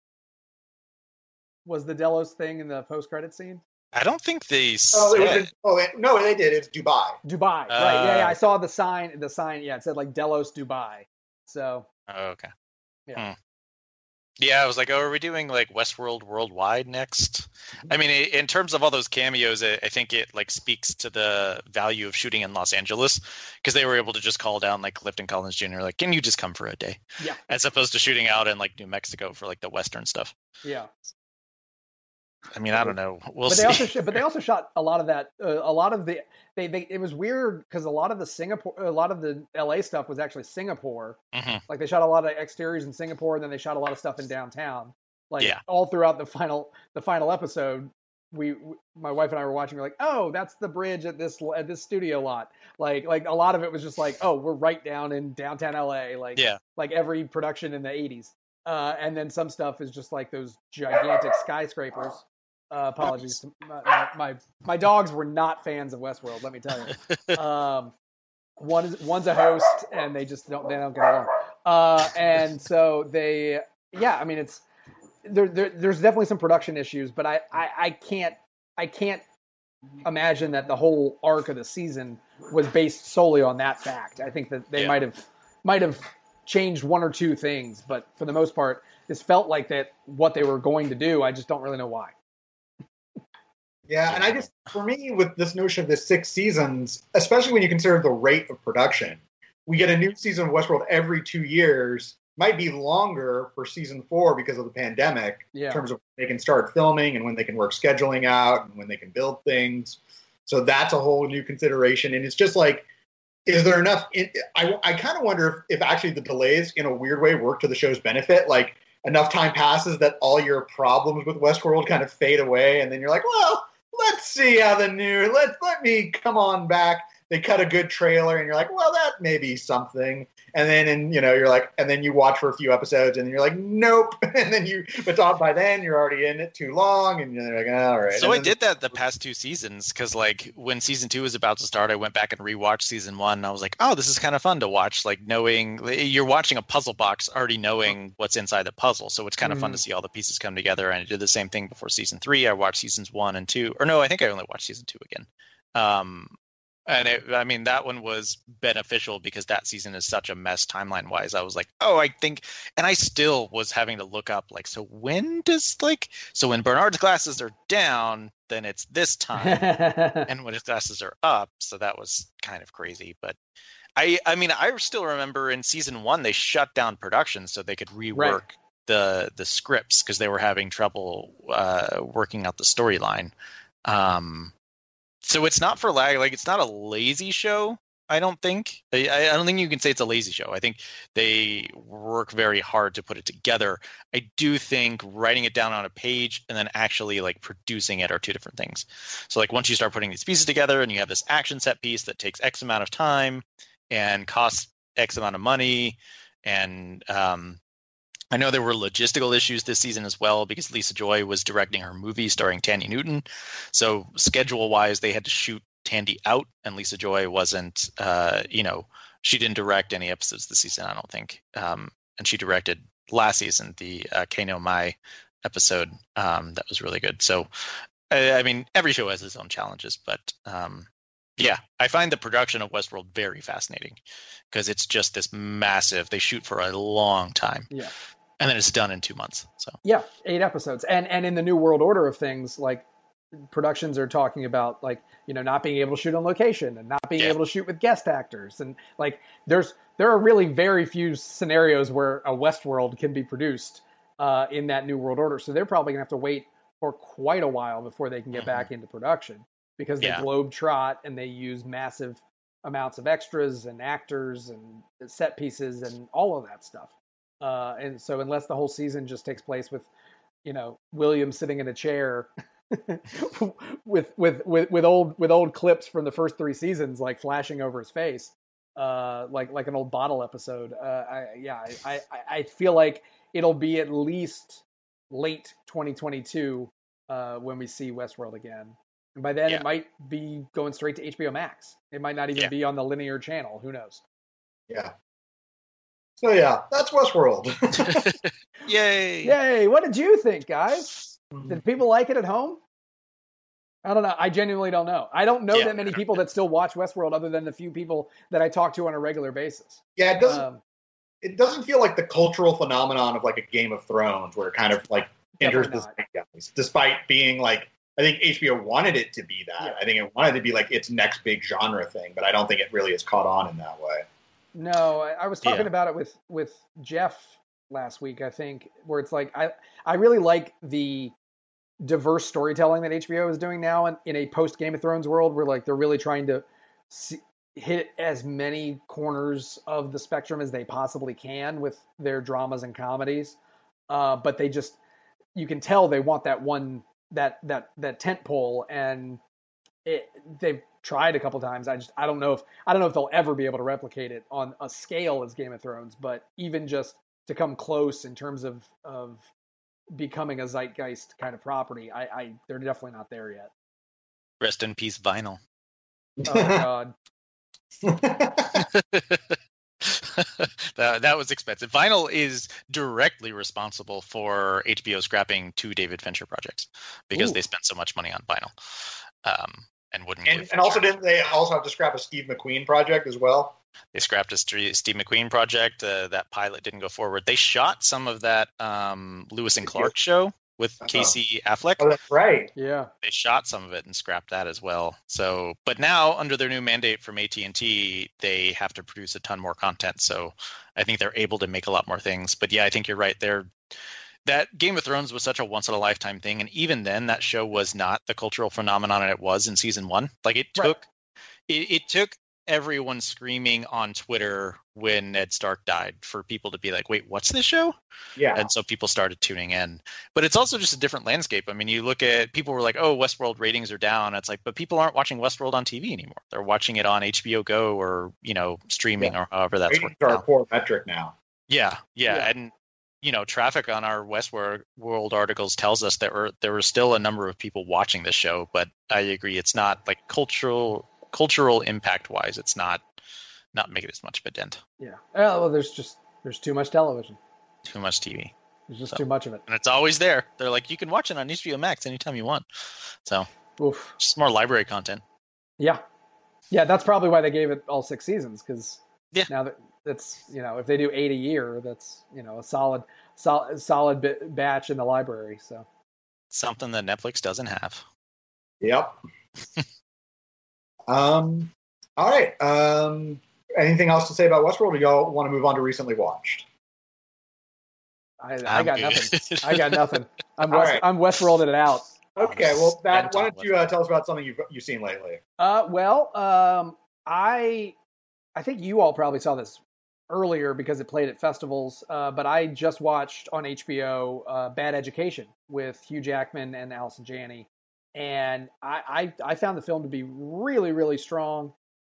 the Delos thing in the post-credit scene? I don't think they said. No, they did. It's Dubai. Right. Yeah. I saw the sign. Yeah, it said like Delos, Dubai. So. Oh, okay. Yeah. Yeah, I was like, are we doing like Westworld Worldwide next? I mean, in terms of all those cameos, I think it like speaks to the value of shooting in Los Angeles, because they were able to just call down like Clifton Collins Jr. like, can you just come for a day? Yeah. As opposed to shooting out in like New Mexico for like the Western stuff. Yeah. I mean, I don't know. We'll see. They also shot a lot of that. It was weird because a lot of the LA stuff was actually Singapore. Mm-hmm. Like they shot a lot of exteriors in Singapore, and then they shot a lot of stuff in downtown. Like all throughout the final episode, my wife and I were watching. We're like, oh, that's the bridge at this studio lot. Like a lot of it was just like, oh, we're right down in downtown LA. Like every production in the 80s. And then some stuff is just like those gigantic skyscrapers. Apologies to my dogs were not fans of Westworld, let me tell you. One's a host and they don't get along. And so I mean it's there's definitely some production issues, but I can't imagine that the whole arc of the season was based solely on that fact. I think that they might have changed one or two things, but for the most part, this felt like that what they were going to do. I just don't really know why. Yeah, and for me, with this notion of the 6 seasons, especially when you consider the rate of production, we get a new season of Westworld every 2 years, might be longer for season 4 because of the pandemic in terms of when they can start filming and when they can work scheduling out and when they can build things. So that's a whole new consideration. And it's just like, is there enough? I kind of wonder if actually the delays in a weird way work to the show's benefit. Like enough time passes that all your problems with Westworld kind of fade away. And then you're like, well, let's see how let me come on back. They cut a good trailer and you're like, well, that may be something. And then, you're like, and then you watch for a few episodes and you're like, nope. And then but by then you're already in it too long and you're like, all right. So I did that the past 2 seasons because like when season 2 was about to start, I went back and rewatched season 1 and I was like, oh, this is kind of fun to watch. Like knowing you're watching a puzzle box, already knowing what's inside the puzzle. So it's kind of fun to see all the pieces come together. And I did the same thing before season 3. I watched seasons 1 and 2, or no, I think I only watched season 2 again. And that one was beneficial because that season is such a mess timeline wise. I was like, oh, I think, and I still was having to look up like, so when Bernard's glasses are down, then it's this time, and when his glasses are up. So that was kind of crazy. But I still remember in season 1, they shut down production so they could rework the scripts because they were having trouble working out the storyline. So it's not for lag. Like it's not a lazy show. I don't think. I don't think you can say it's a lazy show. I think they work very hard to put it together. I do think writing it down on a page and then actually like producing it are 2 different things. So like once you start putting these pieces together and you have this action set piece that takes X amount of time and costs X amount of money, and I know there were logistical issues this season as well because Lisa Joy was directing her movie starring Thandie Newton. So schedule-wise, they had to shoot Thandie out, and Lisa Joy wasn't, she didn't direct any episodes this season, I don't think. And she directed last season, the Kano Mai episode. That was really good. So, every show has its own challenges, but I find the production of Westworld very fascinating because it's just this massive, they shoot for a long time. Yeah. And then it's done in 2 months. So 8 episodes. And in the new world order of things, like productions are talking about like, not being able to shoot on location and not being able to shoot with guest actors. And like there are really very few scenarios where a Westworld can be produced in that new world order. So they're probably gonna have to wait for quite a while before they can get back into production because they globetrot and they use massive amounts of extras and actors and set pieces and all of that stuff. And so unless the whole season just takes place with, William sitting in a chair with old clips from the first 3 seasons, like flashing over his face, like an old bottle episode. I feel like it'll be at least late 2022 when we see Westworld again. And by then it might be going straight to HBO Max. It might not even be on the linear channel. Who knows? Yeah. So that's Westworld. Yay! What did you think, guys? Did people like it at home? I don't know. I genuinely don't know. I don't know that many people that still watch Westworld, other than the few people that I talk to on a regular basis. Yeah, it doesn't feel like the cultural phenomenon of like a Game of Thrones, where it kind of like enters this, despite being like, I think HBO wanted it to be that. Yeah. I think it wanted to be like its next big genre thing, but I don't think it really has caught on in that way. No, I was talking about it with Jeff last week, I think, where it's like I really like the diverse storytelling that HBO is doing now in a post Game of Thrones world, where like they're really trying to hit as many corners of the spectrum as they possibly can with their dramas and comedies. But you can tell they want that one that tent pole, and they've tried a couple times. I don't know if they'll ever be able to replicate it on a scale as Game of Thrones, but even just to come close in terms of becoming a zeitgeist kind of property, they're definitely not there yet. Rest in peace, Vinyl. Oh God. That was expensive. Vinyl is directly responsible for HBO scrapping 2 David Fincher projects because they spent so much money on Vinyl. And wouldn't and also didn't they also have to scrap a Steve McQueen project as well? They scrapped a Steve McQueen project. That pilot didn't go forward. They shot some of that Lewis and Clark show with Casey Affleck. Oh, that's right. Yeah. They shot some of it and scrapped that as well. So, but now under their new mandate from AT&T, they have to produce a ton more content. So I think they're able to make a lot more things. But yeah, I think you're right. That Game of Thrones was such a once in a lifetime thing. And even then that show was not the cultural phenomenon it was in season 1. Like it took everyone screaming on Twitter when Ned Stark died for people to be like, wait, what's this show? Yeah. And so people started tuning in. But it's also just a different landscape. I mean, you look at, people were like, oh, Westworld ratings are down. It's like, but people aren't watching Westworld on TV anymore. They're watching it on HBO Go or, streaming or however that's ratings working are a out. poor metric now. Yeah. And, traffic on our Westworld articles tells us that there were still a number of people watching this show. But I agree, it's not like cultural impact wise, it's not making as much of a dent. Yeah. Well, there's too much television. Too much TV. There's just too much of it. And it's always there. They're like, you can watch it on HBO Max anytime you want. So, just more library content. Yeah. Yeah, that's probably why they gave it all 6 seasons, because now that it's, if they do 8 a year, that's, a solid batch in the library. So something that Netflix doesn't have. Yep. All right. Anything else to say about Westworld, or y'all want to move on to recently watched? I got nothing. I got nothing. I'm right. I'm Westworlded it out. Okay, well, Matt, why don't you tell us about something you've seen lately? I think you all probably saw this earlier because it played at festivals, but I just watched on HBO Bad Education with Hugh Jackman and Allison Janney, and I found the film to be really, really strong.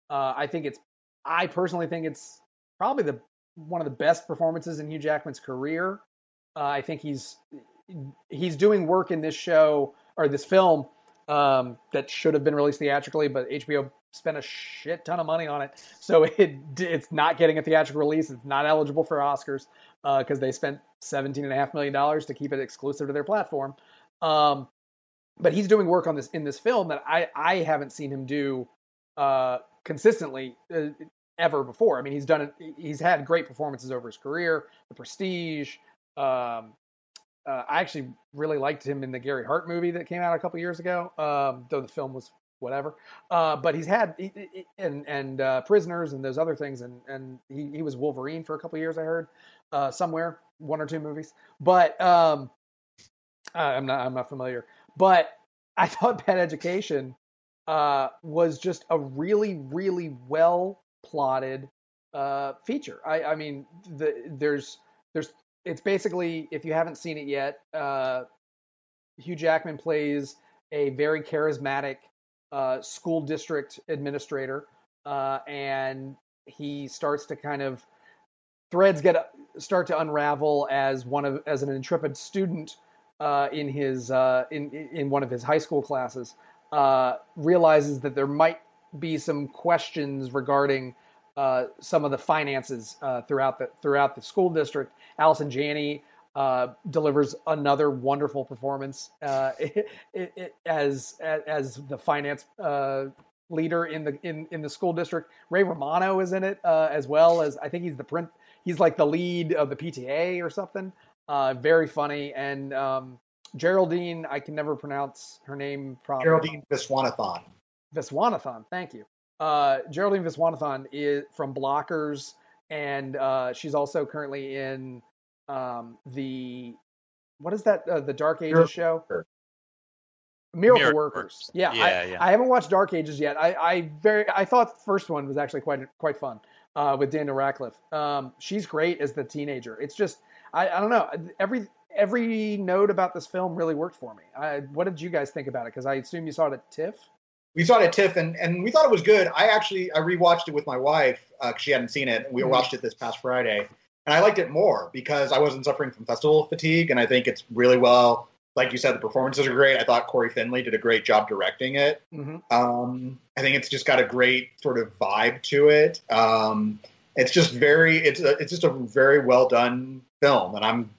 I personally think it's probably one of the best performances in Hugh Jackman's career. I think he's doing work in this show or this film that should have been released theatrically, but HBO spent a shit ton of money on it, so it's not getting a theatrical release. It's not eligible for Oscars because they spent $17.5 million to keep it exclusive to their platform. But he's doing work on in this film that I haven't seen him do consistently ever before. I mean, he's done it. He's had great performances over his career. The Prestige. I actually really liked him in the Gary Hart movie that came out a couple years ago, though the film was whatever. But he's had and Prisoners and those other things, and he was Wolverine for a couple years, I heard somewhere, 1 or 2 movies. But I'm not familiar. But I thought Bad Education was just a really, really well plotted feature. I mean, it's basically, if you haven't seen it yet, Hugh Jackman plays a very charismatic school district administrator, and he starts to kind of start to unravel as an intrepid student in his in one of his high school classes. Realizes that there might be some questions regarding some of the finances throughout the school district. Allison Janney delivers another wonderful performance as the finance leader in the school district. Ray Romano is in it as well, as I think he's like the lead of the PTA or something. Very funny. And Geraldine, I can never pronounce her name properly. Geraldine Viswanathan. Viswanathan, thank you. Geraldine Viswanathan is from Blockers, and she's also currently in the Dark Ages show? Miracle Workers. Yeah. I haven't watched Dark Ages yet. I thought the first one was actually quite fun with Daniel Radcliffe. She's great as the teenager. It's just I don't know, every note about this film really worked for me. What did you guys think about it? Because I assume you saw it at TIFF. We saw it at TIFF, and we thought it was good. I rewatched it with my wife because she hadn't seen it, and we watched it this past Friday. And I liked it more because I wasn't suffering from festival fatigue, and I think it's really well. Like you said, the performances are great. I thought Corey Finley did a great job directing it. Mm-hmm. I think it's just got a great sort of vibe to it. It's just a very well done film,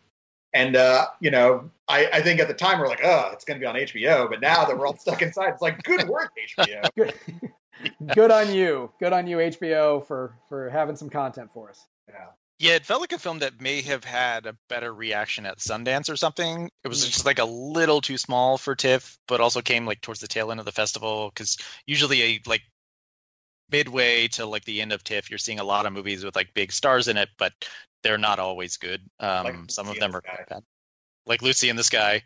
I think at the time we're like, oh, it's going to be on HBO, but now that we're all stuck inside, it's like, good work, HBO. Good on you, HBO for having some content for us. Yeah. Yeah, it felt like a film that may have had a better reaction at Sundance or something. It was just like a little too small for TIFF, but also came like towards the tail end of the festival, because usually like midway to like the end of TIFF, you're seeing a lot of movies with like big stars in it, but they're not always good. Some of them are quite bad. Like Lucy in the Sky,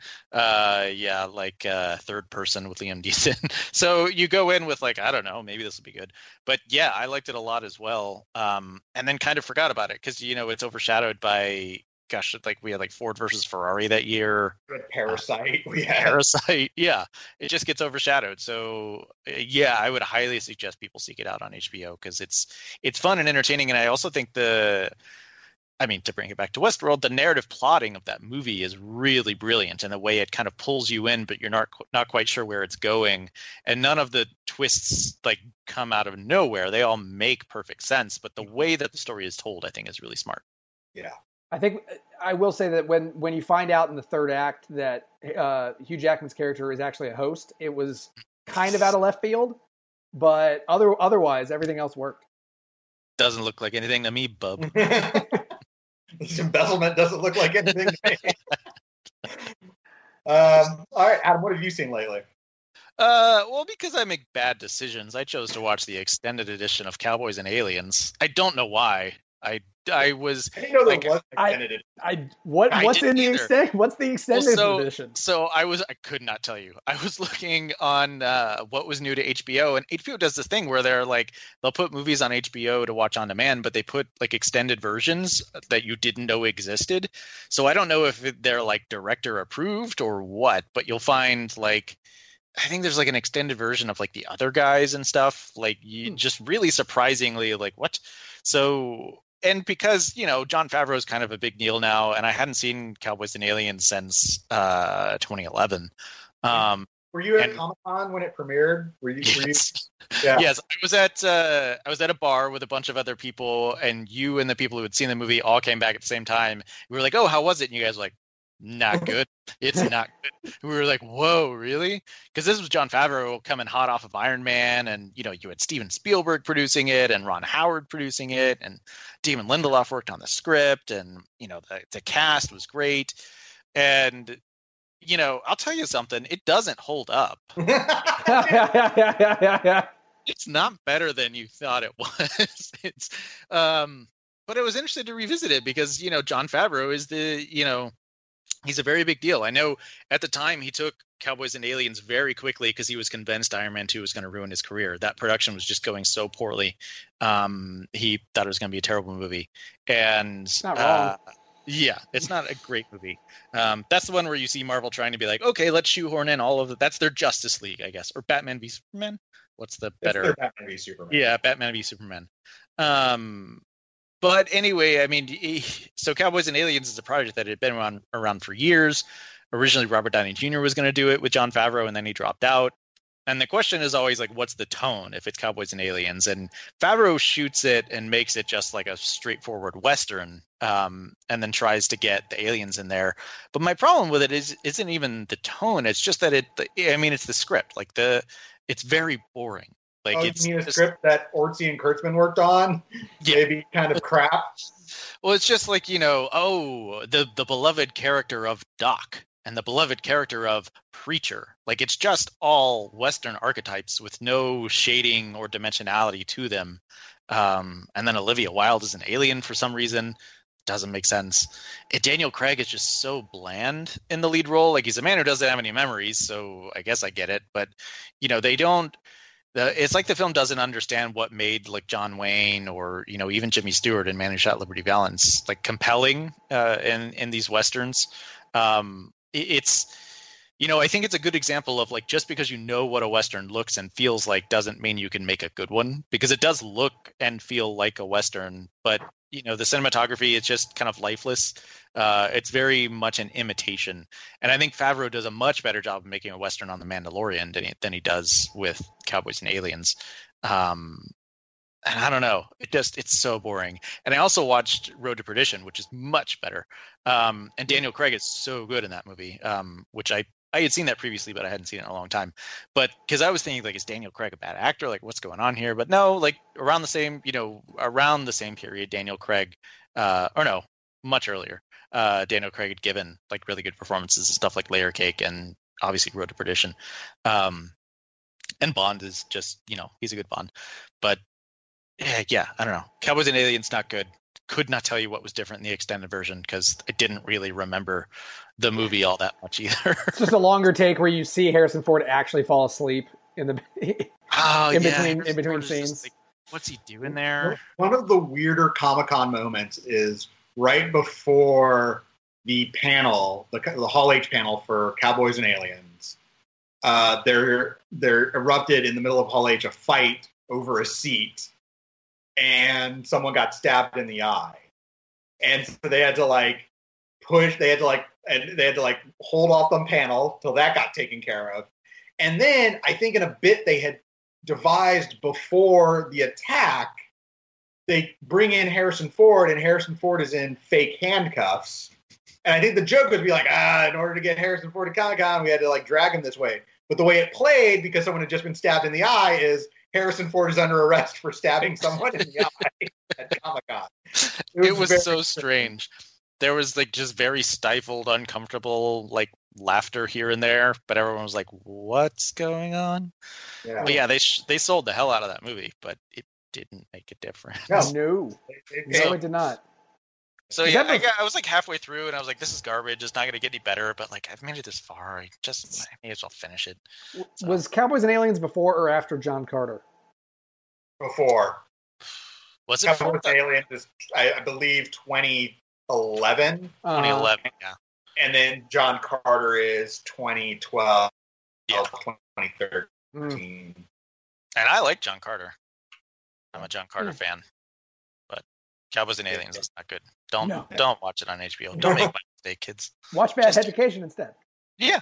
Third Person with Liam Neeson. So you go in with like, I don't know, maybe this will be good. But yeah, I liked it a lot as well. And then kind of forgot about it because, it's overshadowed by, gosh, like we had like Ford versus Ferrari that year. Parasite. Parasite. Yeah, it just gets overshadowed. So yeah, I would highly suggest people seek it out on HBO because it's fun and entertaining. And I also think to bring it back to Westworld, the narrative plotting of that movie is really brilliant in the way it kind of pulls you in, but you're not quite sure where it's going. And none of the twists like come out of nowhere. They all make perfect sense, but the way that the story is told, I think, is really smart. Yeah. I think I will say that when you find out in the third act that Hugh Jackman's character is actually a host, it was kind of out of left field, but otherwise everything else worked. Doesn't look like anything to me, bub. This embezzlement doesn't look like anything to me. All right, Adam, what have you seen lately? Well, because I make bad decisions, I chose to watch the extended edition of Cowboys and Aliens. I don't know why. I didn't know there was extended edition. What's the extended edition? So I could not tell you. I was looking on what was new to HBO, and HBO does this thing where they'll put movies on HBO to watch on demand, but they put like extended versions that you didn't know existed. So I don't know if they're like director approved or what, but you'll find like I think there's like an extended version of like the other guys and stuff. Like you just really surprisingly like what? So. And because, Jon Favreau is kind of a big deal now, and I hadn't seen Cowboys and Aliens since 2011. Were you at Comic-Con when it premiered? Were you? Yeah. Yes, I was at a bar with a bunch of other people, and you and the people who had seen the movie all came back at the same time. We were like, "Oh, how was it?" And you guys were like, "Not good. It's not good." We were like, "Whoa, really?" Because this was Jon Favreau coming hot off of Iron Man, and you had Steven Spielberg producing it, and Ron Howard producing it, and Damon Lindelof worked on the script, and the cast was great, and I'll tell you something, it doesn't hold up. It's not better than you thought it was. It's but it was interesting to revisit it because Jon Favreau is he's a very big deal. I know at the time he took Cowboys and Aliens very quickly because he was convinced Iron Man 2 was going to ruin his career. That production was just going so poorly. He thought it was going to be a terrible movie. And not wrong. Yeah, it's not a great movie. That's the one where you see Marvel trying to be like, okay, let's shoehorn in all of it. That's their Justice League, I guess. Or Batman v Superman? What's the better? It's Batman v Superman. Yeah, Batman v Superman. But anyway, I mean, so Cowboys and Aliens is a project that had been around for years. Originally, Robert Downey Jr. was going to do it with Jon Favreau, and then he dropped out. And the question is always like, what's the tone if it's Cowboys and Aliens? And Favreau shoots it and makes it just like a straightforward Western, and then tries to get the aliens in there. But my problem with it isn't even the tone. It's just that it's the script. Like it's very boring. Like you mean a script that Orci and Kurtzman worked on? Yeah. Maybe kind of crap. Well, it's just like, the beloved character of Doc and the beloved character of Preacher. Like it's just all Western archetypes with no shading or dimensionality to them. And then Olivia Wilde is an alien for some reason. Doesn't make sense. Daniel Craig is just so bland in the lead role. Like he's a man who doesn't have any memories, so I guess I get it. But they don't. It's like the film doesn't understand what made like John Wayne or even Jimmy Stewart in Man Who Shot Liberty Valance like compelling in these westerns. It's I think it's a good example of like just because what a western looks and feels like doesn't mean you can make a good one, because it does look and feel like a western, but the cinematography is just kind of lifeless. It's very much an imitation, and I think Favreau does a much better job of making a western on The Mandalorian than he does with Cowboys and Aliens. And I don't know, it's so boring. And I also watched Road to Perdition, which is much better. And Daniel Craig is so good in that movie, which I had seen that previously, but I hadn't seen it in a long time. But because I was thinking, like, is Daniel Craig a bad actor? Like, what's going on here? But no, like around the same period, Daniel Craig or no, much earlier. Daniel Craig had given like really good performances and stuff like Layer Cake and obviously Road to Perdition. And Bond is just, he's a good Bond. But yeah, I don't know. Cowboys and Aliens, not good. Could not tell you what was different in the extended version because I didn't really remember the movie all that much either. It's just a longer take where you see Harrison Ford actually fall asleep in between scenes. Like, what's he doing there? One of the weirder Comic-Con moments is right before the panel, the Hall H panel for Cowboys and Aliens. There erupted in the middle of Hall H a fight over a seat, and someone got stabbed in the eye, and so they had to hold off the panel till that got taken care of. And then I think in a bit they had devised before the attack, they bring in Harrison Ford, and Harrison Ford is in fake handcuffs. And I think the joke would be like, in order to get Harrison Ford to Comic-Con, we had to like drag him this way. But the way it played, because someone had just been stabbed in the eye, is Harrison Ford is under arrest for stabbing someone in the eye at Comic-Con. It was so strange. There was like just very stifled, uncomfortable like laughter here and there, but everyone was like, "What's going on?" Yeah. But yeah, they sold the hell out of that movie, but it didn't make a difference. No, it did not. So yeah, I was like halfway through, and I was like, "This is garbage. It's not going to get any better." But like, I've made it this far. I may as well finish it. So. Was Cowboys and Aliens before or after John Carter? Before. Was it Cowboys and Aliens? Is, I believe 2011. 2011, yeah. And then John Carter is 2012, 2013. And I like John Carter. I'm a John Carter fan. But Cowboys and Aliens is not good. Don't watch it on HBO. Don't make my mistake, kids. Watch Bad Education instead. Yeah.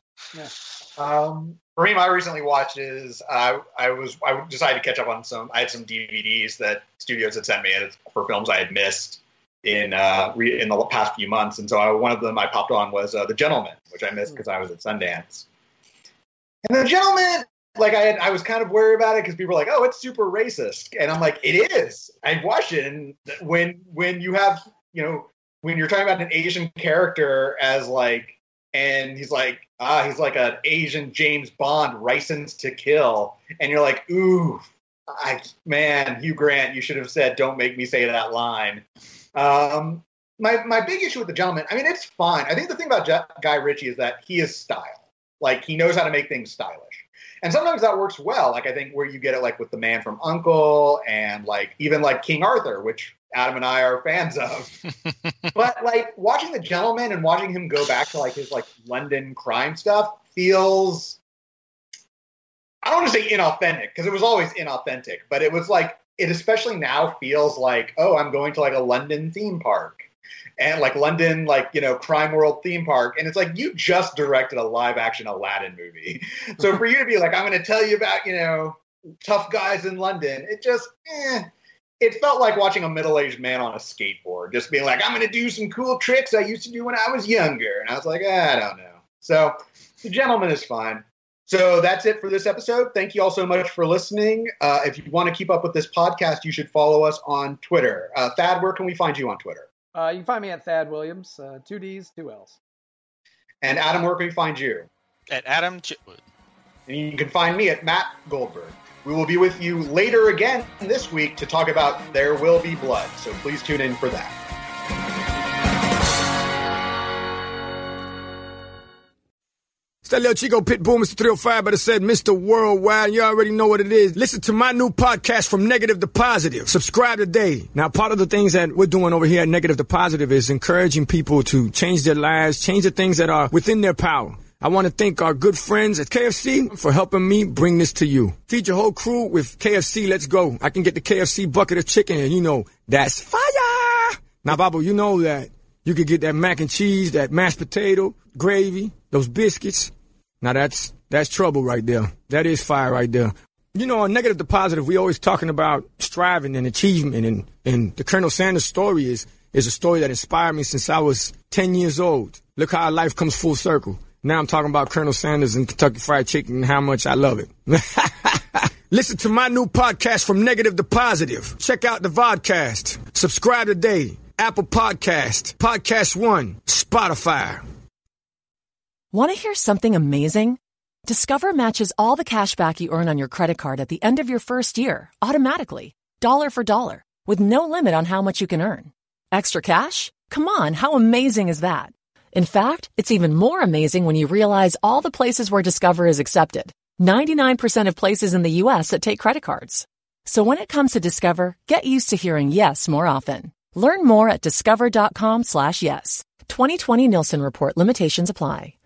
For me, I recently watched is I decided to catch up on I had some DVDs that studios had sent me for films I had missed in the past few months, and so one of them I popped on was The Gentleman, which I missed because I was at Sundance. And The Gentleman, like I was kind of worried about it because people were like, "Oh, it's super racist," and I'm like, "It is." I watched it, and when you have when you're talking about an Asian character as like, and he's like an Asian James Bond, licensed to kill, and you're like, "Ooh, Hugh Grant, you should have said, 'Don't make me say that line.'" My big issue with The Gentleman, I mean, it's fine. I think the thing about Guy Ritchie is that he is style. Like, he knows how to make things stylish. And sometimes that works well. Like, I think where you get it, like, with The Man from U.N.C.L.E. and, like, even, like, King Arthur, which Adam and I are fans of. But, like, watching The Gentleman and watching him go back to, like, his, like, London crime stuff feels, I don't want to say inauthentic, because it was always inauthentic, but it was, like, it especially now feels like, oh, I'm going to, like, a London theme park. And, like, London, like, Crime World theme park. And it's like, you just directed a live-action Aladdin movie. So for you to be like, I'm going to tell you about, tough guys in London, it just, it felt like watching a middle-aged man on a skateboard, just being like, I'm going to do some cool tricks I used to do when I was younger. And I was like, I don't know. So The Gentleman is fine. So that's it for this episode. Thank you all so much for listening. If you want to keep up with this podcast, you should follow us on Twitter. Thad, where can we find you on Twitter? You can find me at Thad Williams, 2 Ds, 2 Ls. And Adam, where can we find you? At Adam Chitwood. And you can find me at Matt Goldberg. We will be with you later again this week to talk about There Will Be Blood. So please tune in for that. It's that little Chico Pitbull, Mr. 305, but it said Mr. Worldwide. You already know what it is. Listen to my new podcast, From Negative to Positive. Subscribe today. Now, part of the things that we're doing over here at Negative to Positive is encouraging people to change their lives, change the things that are within their power. I want to thank our good friends at KFC for helping me bring this to you. Feed your whole crew with KFC. Let's go. I can get the KFC bucket of chicken, and that's fire. Now, Babu, you know that you could get that mac and cheese, that mashed potato, gravy, those biscuits. Now that's trouble right there. That is fire right there. On Negative to Positive, we always talking about striving and achievement, and the Colonel Sanders story is a story that inspired me since I was 10 years old. Look how life comes full circle. Now I'm talking about Colonel Sanders and Kentucky Fried Chicken and how much I love it. Listen to my new podcast, From Negative to Positive. Check out the vodcast. Subscribe today. Apple Podcast, Podcast One, Spotify. Want to hear something amazing? Discover matches all the cash back you earn on your credit card at the end of your first year automatically, dollar for dollar, with no limit on how much you can earn. Extra cash? Come on, how amazing is that? In fact, it's even more amazing when you realize all the places where Discover is accepted. 99% of places in the U.S. that take credit cards. So when it comes to Discover, get used to hearing yes more often. Learn more at discover.com/yes. 2020 Nielsen Report. Limitations apply.